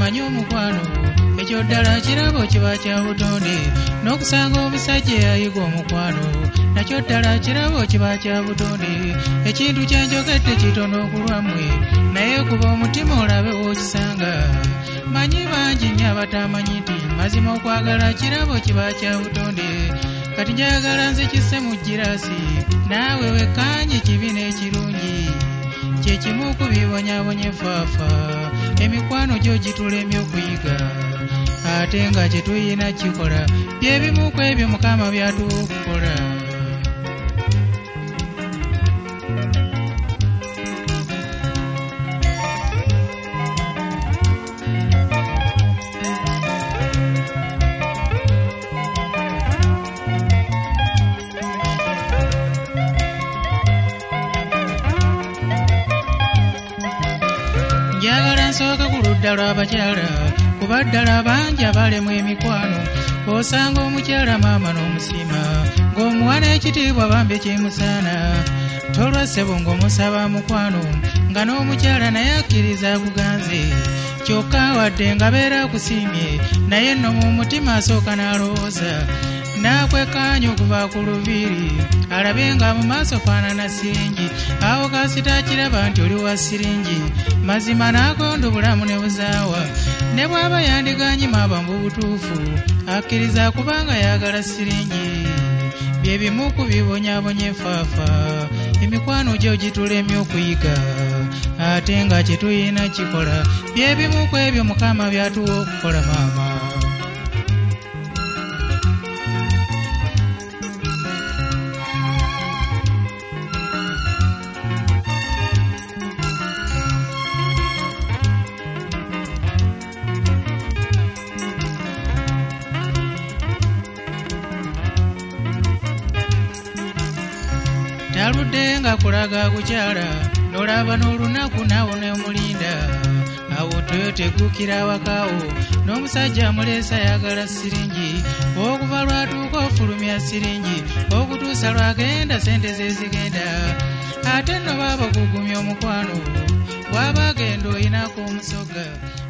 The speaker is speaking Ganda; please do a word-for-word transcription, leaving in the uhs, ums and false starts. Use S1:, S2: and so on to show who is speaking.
S1: manyi omukwano ekyo ddala kirabo kiba kya butonde n'okusanga omusajja eyayiga omukwano nakyo ddala kirabo kiba kya butonde ekintu kyenjogedde kitono okulwammwe naye kuba omutima olabe w'okisanga manyi bangi nnyo abatamanyi nti mazima okwagala kirabo kiba kya butonde kati njagala nze kisse mu girasi naawe wekkaanye kibi n'ekirungi kyekimu ku bibonyaabonye faafa emikwano gyo gitulemye okuyiga ate nga kye tuyina kikola byebimu ku ebyo Mukama byatuwa okukola. Njagala nsooke ku ludda lw'abakyala kuba ddala bangi abalemu emikwano osanga omukyala maama n'omusima ng'omuwa n'ekitiibwa bambi kimusaana tolwa ssebo ng'omusaba mukwano nga n'omukyala naye akkiriza akuganze kyokka wadde nga beera akusiimye naye nno mu mutima asooka n'alowooza n'akwekkaanya okuva ku luviiri alabe nga mu maaso faanana siringi awo kasita akiraba nti oli wa siringi mazima n'agonda obulamu ne buzaawa ne bw'aba yandiganyima aba mu butuufu akkiriza kubanga yagala siringi bye bimu ku bibonyaabonye faafa emikwano gyo gitulemye okuyiga ate nga kye tuyina kikola bye bimu ku ebyo Mukama byatuwa okukola maama. Taludde nga kulaga kukyala n'olaba n'olunaku naawo n'omulinda awo toyoteguukira awakaawo n'omusajja amuleesa ayagala siringi okuva lwatuuka ofulumya siringi okutuusa lwagenda sente ze zigenda ate nno baaba okugumya omukwano bw'aba agenda oyinako omusoga